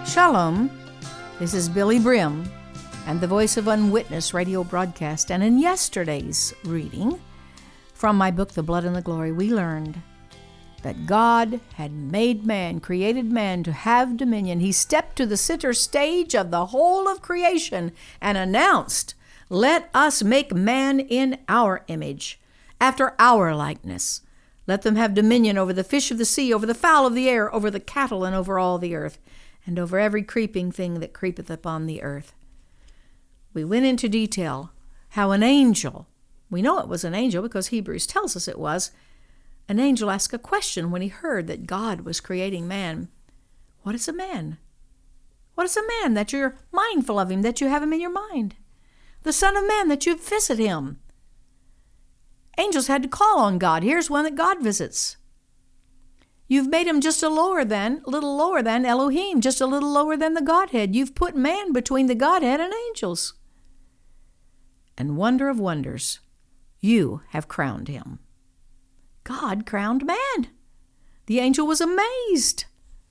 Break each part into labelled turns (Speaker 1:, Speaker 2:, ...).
Speaker 1: Shalom, this is Billy Brim and the Voice of Unwitnessed radio broadcast. And in yesterday's reading from my book, The Blood and the Glory, we learned that God had made man, created man to have dominion. He stepped to the center stage of the whole of creation and announced, "Let us make man in our image, after our likeness. Let them have dominion over the fish of the sea, over the fowl of the air, over the cattle, and over all the earth, and over every creeping thing that creepeth upon the earth." We went into detail how an angel, we know it was an angel because Hebrews tells us it was, an angel asked a question when he heard that God was creating man. What is a man? What is a man that you're mindful of him, that you have him in your mind? The Son of Man, that you visit him. Angels had to call on God. Here's one that God visits. You've made him just a little lower than Elohim, just a little lower than the Godhead. You've put man between the Godhead and angels. And wonder of wonders, you have crowned him. God crowned man. The angel was amazed.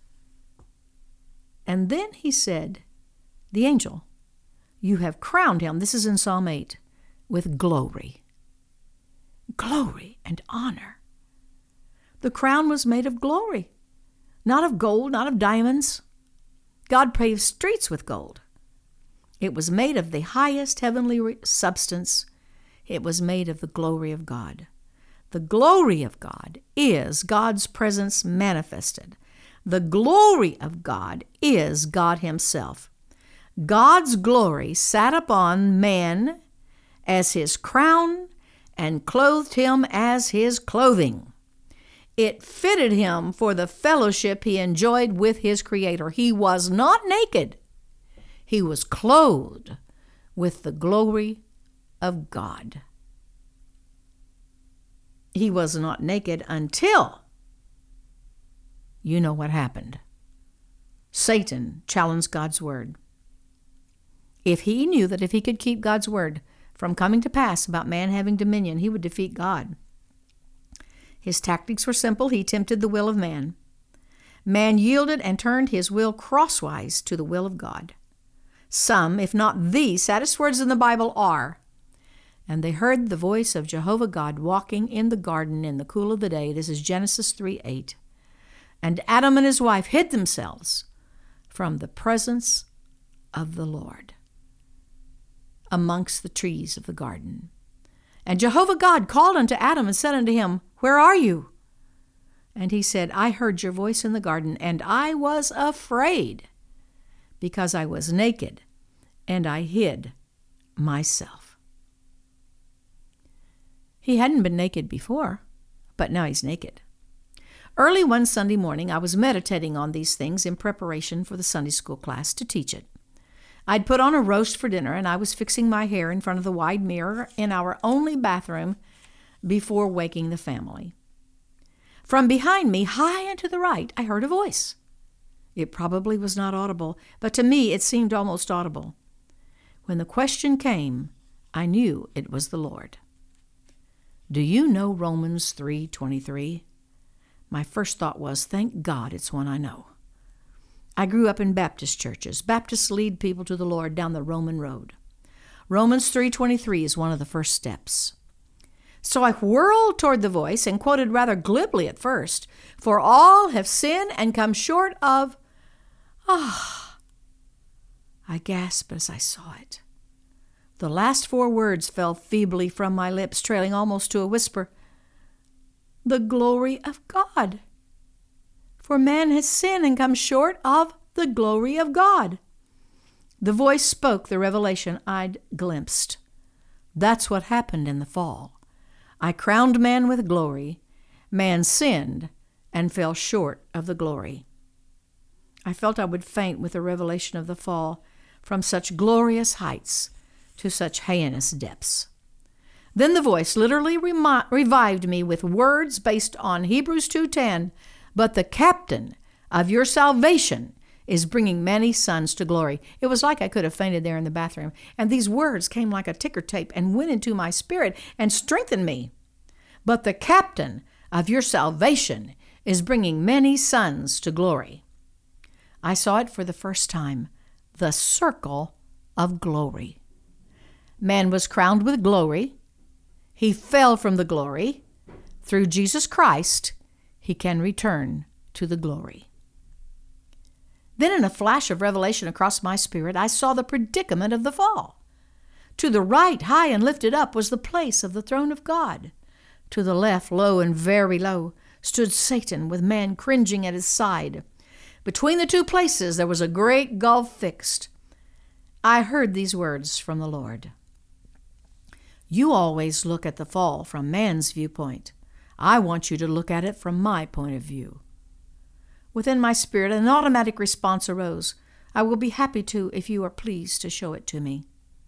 Speaker 1: And then he said, the angel, you have crowned him, this is in Psalm 8, with glory. Glory and honor. The crown was made of glory, not of gold, not of diamonds. God paved streets with gold. It was made of the highest heavenly substance. It was made of the glory of God. The glory of God is God's presence manifested. The glory of God is God himself. God's glory sat upon man as his crown and clothed him as his clothing. It fitted him for the fellowship he enjoyed with his Creator. He was not naked. He was clothed with the glory of God. He was not naked until, you know what happened. Satan challenged God's word. If he knew that if he could keep God's word from coming to pass about man having dominion, he would defeat God. His tactics were simple. He tempted the will of man. Man yielded and turned his will crosswise to the will of God. Some, if not the saddest words in the Bible are, "And they heard the voice of Jehovah God walking in the garden in the cool of the day." This is Genesis 3:8. "And Adam and his wife hid themselves from the presence of the Lord amongst the trees of the garden. And Jehovah God called unto Adam and said unto him, Where are you? And he said, I heard your voice in the garden, and I was afraid, because I was naked, and I hid myself." He hadn't been naked before, but now he's naked. Early one Sunday morning, I was meditating on these things in preparation for the Sunday school class to teach it. I'd put on a roast for dinner, and I was fixing my hair in front of the wide mirror in our only bathroom before waking the family. From behind me, high and to the right, I heard a voice. It probably was not audible, but to me it seemed almost audible. When the question came, I knew it was the Lord. Do you know Romans 3:23? My first thought was, thank God it's one I know. I grew up in Baptist churches. Baptists lead people to the Lord down the Roman road. Romans 3:23 is one of the first steps. So I whirled toward the voice and quoted rather glibly at first, "For all have sinned and come short of..." I gasped as I saw it. The last 4 words fell feebly from my lips, trailing almost to a whisper. The glory of God. For man has sinned and come short of the glory of God. The voice spoke the revelation I'd glimpsed. That's what happened in the fall. I crowned man with glory. Man sinned and fell short of the glory. I felt I would faint with the revelation of the fall, from such glorious heights to such heinous depths. Then the voice literally revived me with words based on Hebrews 2:10, "But the captain of your salvation is bringing many sons to glory." It was like I could have fainted there in the bathroom. And these words came like a ticker tape and went into my spirit and strengthened me. But the captain of your salvation is bringing many sons to glory. I saw it for the first time, the circle of glory. Man was crowned with glory. He fell from the glory. Through Jesus Christ, he can return to the glory. Then in a flash of revelation across my spirit, I saw the predicament of the fall. To the right, high and lifted up, was the place of the throne of God. To the left, low and very low, stood Satan with man cringing at his side. Between the two places there was a great gulf fixed. I heard these words from the Lord. You always look at the fall from man's viewpoint. I want you to look at it from my point of view. Within my spirit, an automatic response arose. I will be happy to if you are pleased to show it to me.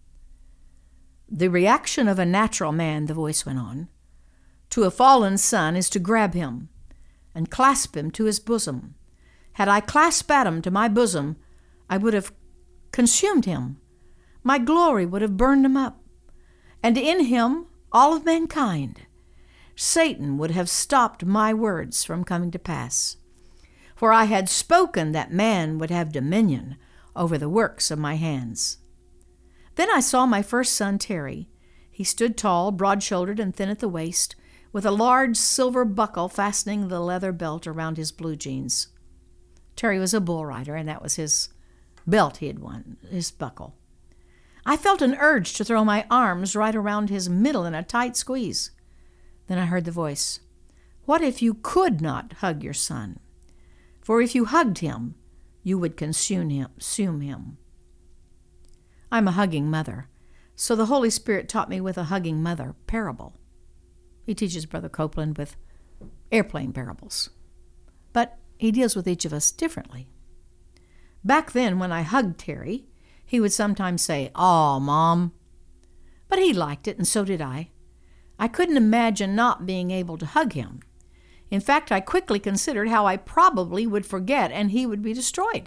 Speaker 1: The reaction of a natural man, the voice went on, to a fallen son is to grab him and clasp him to his bosom. Had I clasped Adam to my bosom, I would have consumed him. My glory would have burned him up. And in him, all of mankind. Satan would have stopped my words from coming to pass. For I had spoken that man would have dominion over the works of my hands. Then I saw my first son, Terry. He stood tall, broad-shouldered, and thin at the waist, with a large silver buckle fastening the leather belt around his blue jeans. Terry was a bull rider, and that was his belt he had won, his buckle. I felt an urge to throw my arms right around his middle in a tight squeeze. Then I heard the voice, "What if you could not hug your son? For if you hugged him, you would consume him." I'm a hugging mother, so the Holy Spirit taught me with a hugging mother parable. He teaches Brother Copeland with airplane parables. But he deals with each of us differently. Back then, when I hugged Terry, he would sometimes say, "Aw, Mom." But he liked it, and so did I. I couldn't imagine not being able to hug him. In fact, I quickly considered how I probably would forget and he would be destroyed.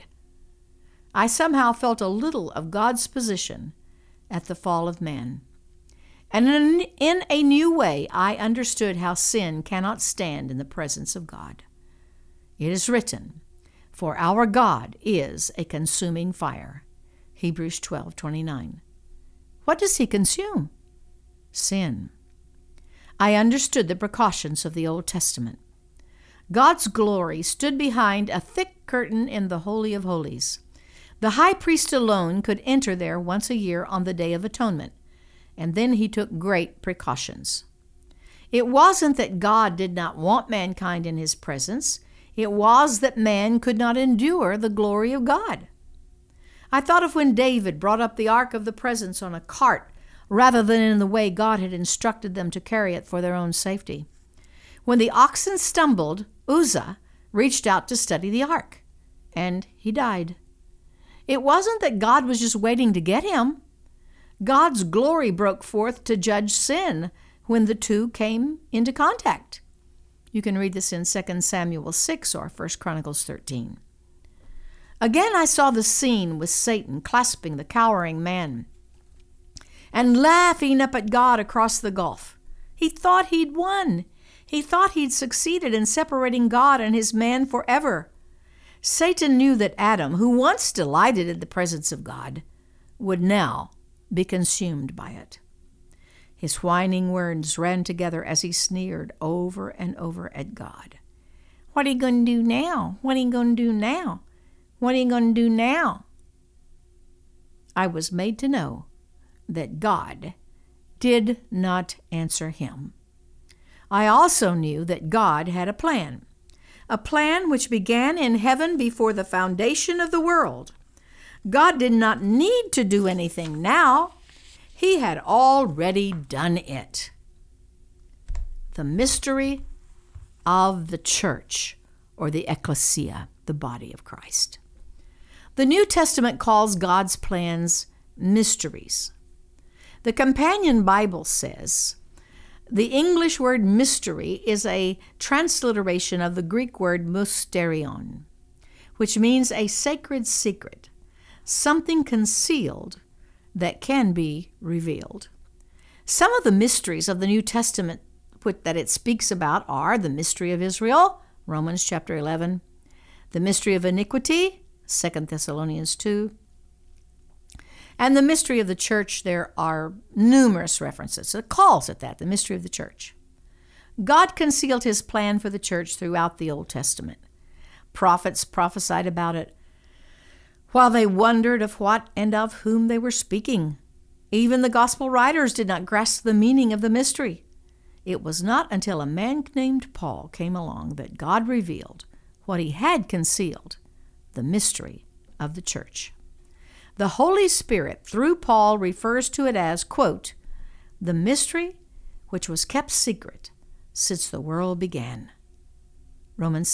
Speaker 1: I somehow felt a little of God's position at the fall of man. And in a new way, I understood how sin cannot stand in the presence of God. It is written, "For our God is a consuming fire." Hebrews 12:29. What does he consume? Sin. I understood the precautions of the Old Testament. God's glory stood behind a thick curtain in the Holy of Holies. The high priest alone could enter there once a year on the Day of Atonement, and then he took great precautions. It wasn't that God did not want mankind in his presence. It was that man could not endure the glory of God. I thought of when David brought up the Ark of the Presence on a cart rather than in the way God had instructed them to carry it for their own safety. When the oxen stumbled, Uzzah reached out to steady the ark, and he died. It wasn't that God was just waiting to get him. God's glory broke forth to judge sin when the two came into contact. You can read this in 2 Samuel 6 or 1 Chronicles 13. Again I saw the scene with Satan clasping the cowering man and laughing up at God across the gulf. He thought he'd won. He thought he'd succeeded in separating God and his man forever. Satan knew that Adam, who once delighted in the presence of God, would now be consumed by it. His whining words ran together as he sneered over and over at God. "What are you going to do now? What are you going to do now? What are you going to do now?" I was made to know that God did not answer him. I also knew that God had a plan which began in heaven before the foundation of the world. God did not need to do anything now. He had already done it. The mystery of the church, or the ecclesia, the body of Christ. The New Testament calls God's plans mysteries. The Companion Bible says the English word mystery is a transliteration of the Greek word mysterion, which means a sacred secret, something concealed that can be revealed. Some of the mysteries of the New Testament that it speaks about are the mystery of Israel, Romans chapter 11, the mystery of iniquity, 2 Thessalonians 2. And the mystery of the church, there are numerous references. It calls it that, the mystery of the church. God concealed his plan for the church throughout the Old Testament. Prophets prophesied about it while they wondered of what and of whom they were speaking. Even the gospel writers did not grasp the meaning of the mystery. It was not until a man named Paul came along that God revealed what he had concealed, the mystery of the church. The Holy Spirit, through Paul, refers to it as, quote, the mystery which was kept secret since the world began. Romans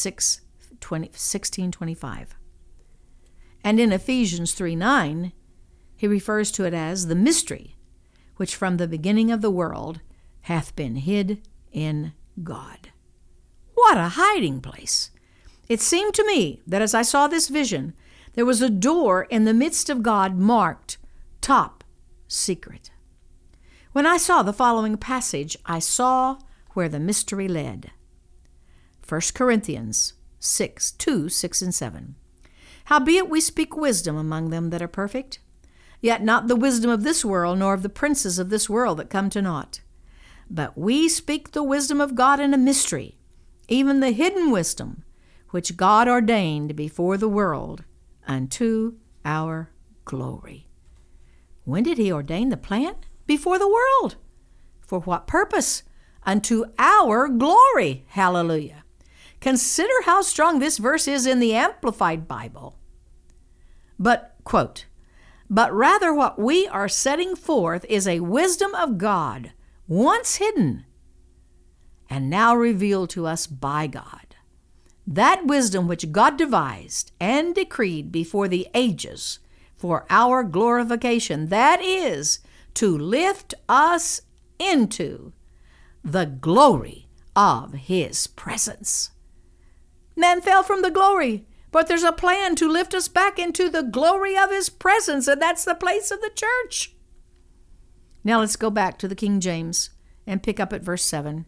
Speaker 1: 16:25. And in Ephesians 3:9, he refers to it as the mystery which from the beginning of the world hath been hid in God. What a hiding place! It seemed to me that as I saw this vision, there was a door in the midst of God marked top secret. When I saw the following passage, I saw where the mystery led. 1 Corinthians 2, 6 and 7. Howbeit we speak wisdom among them that are perfect, yet not the wisdom of this world, nor of the princes of this world that come to naught. But we speak the wisdom of God in a mystery, even the hidden wisdom, which God ordained before the world, unto our glory. When did he ordain the plan? Before the world. For what purpose? Unto our glory. Hallelujah. Consider how strong this verse is in the Amplified Bible. But, quote, but rather what we are setting forth is a wisdom of God, once hidden, and now revealed to us by God. That wisdom which God devised and decreed before the ages for our glorification, that is, to lift us into the glory of his presence. Man fell from the glory, but there's a plan to lift us back into the glory of his presence, and that's the place of the church. Now let's go back to the King James and pick up at verse 7.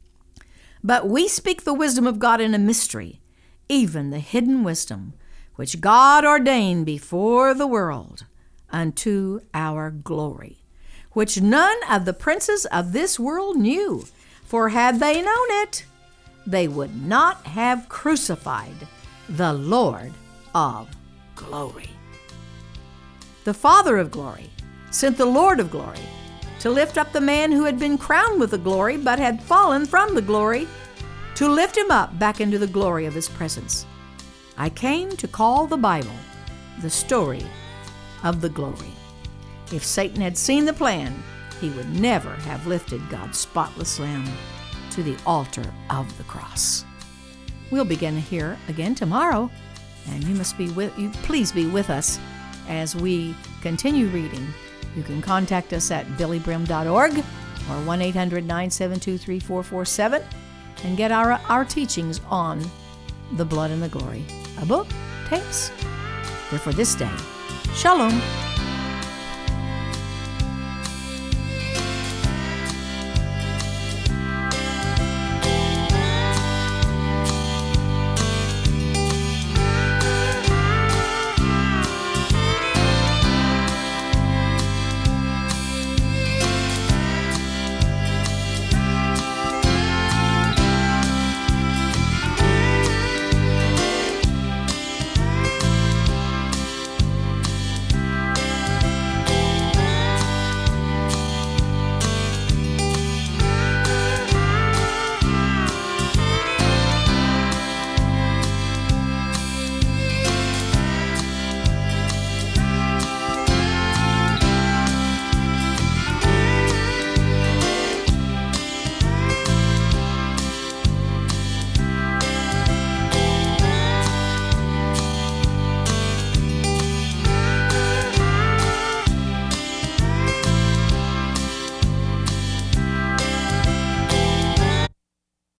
Speaker 1: But we speak the wisdom of God in a mystery, even the hidden wisdom, which God ordained before the world, unto our glory, which none of the princes of this world knew. For had they known it, they would not have crucified the Lord of glory. The Father of glory sent the Lord of glory to lift up the man who had been crowned with the glory but had fallen from the glory, to lift him up back into the glory of his presence. I came to call the Bible the story of the glory. If Satan had seen the plan, he would never have lifted God's spotless Lamb to the altar of the cross. We'll begin here again tomorrow, and please be with us as we continue reading. You can contact us at billybrim.org or 1-800-972-3447 and get our teachings on the blood and the glory. A book, tapes. They're for this day. Shalom.